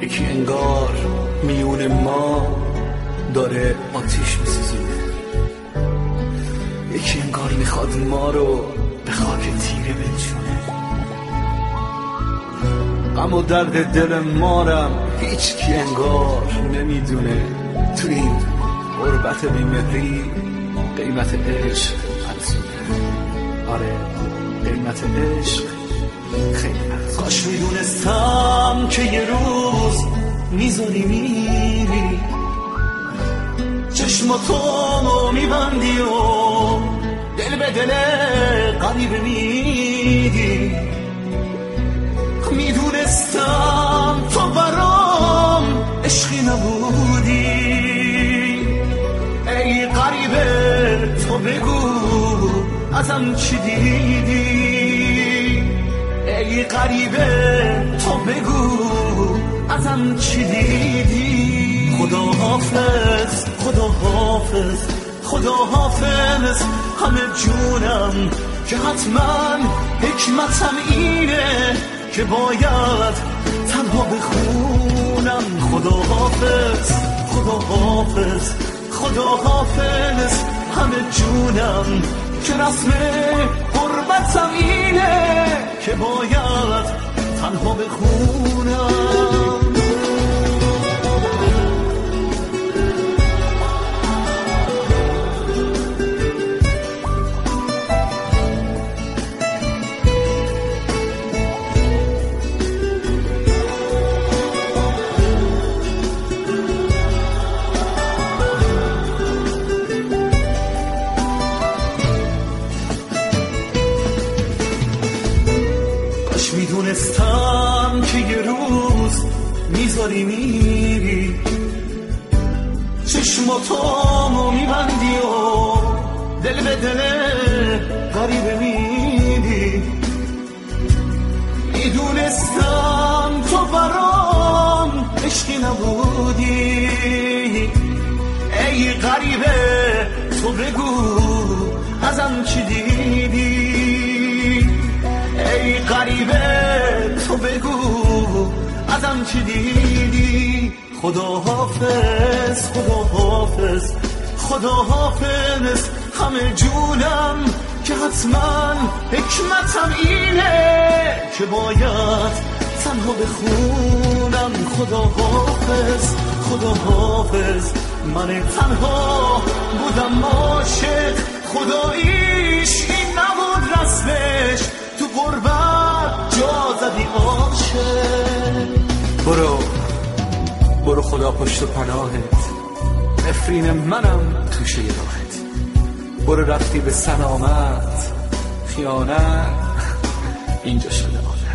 یکی انگار میون ما داره آتیش میسوزونه، یکی انگار میخواد ما رو به خاک تیره بنشونه. غم و درد دل مارم هیچ کی انگار نمیدونه، تو این غربت بیمهری قیمت عشق ارزونه. آره قیمت عشق خیلی ارزونه. کاش میدونستم که یه روز میذاری میری، چشماتو میبندی و دل به دل غریبه میدی. میدونستم تو برام عشقی نبودی، ای غریبه تو بگو ازم چی دیدی، ای غریبه تو بگو ازم چی دیدی. خدا حافظ خدا حافظ خدا حافظ همه جونم، که حتما حکمتم اینه که باید تنها بخونم. خدا حافظ خدا حافظ خدا حافظ همه جونم، که رسم غربتم اینه که باید تنها بخونم. میدونستم که یه روز میذاری میری، چشماتامو میبندی و دل به دل غریبه میدی. میدونستم تو برام عشقی نبودی، ای غریبه تو بگو ازم چی دیدی، ای غریبه تو بگو ازم چی دیدی. خدا حافظ خدا حافظ خدا حافظ همه جونم، که حتما حکمتم اینه که باید تنها بخونم. خدا حافظ خدا حافظ من تنها بودم عاشق، خداییش این نبود رسمش، تو غربت جا زدی عاشق. برو خدا پشت و پناهت، نفرین منم توشه راحت. برو رفتی به سلامت، خیانت اینجا شده آخر.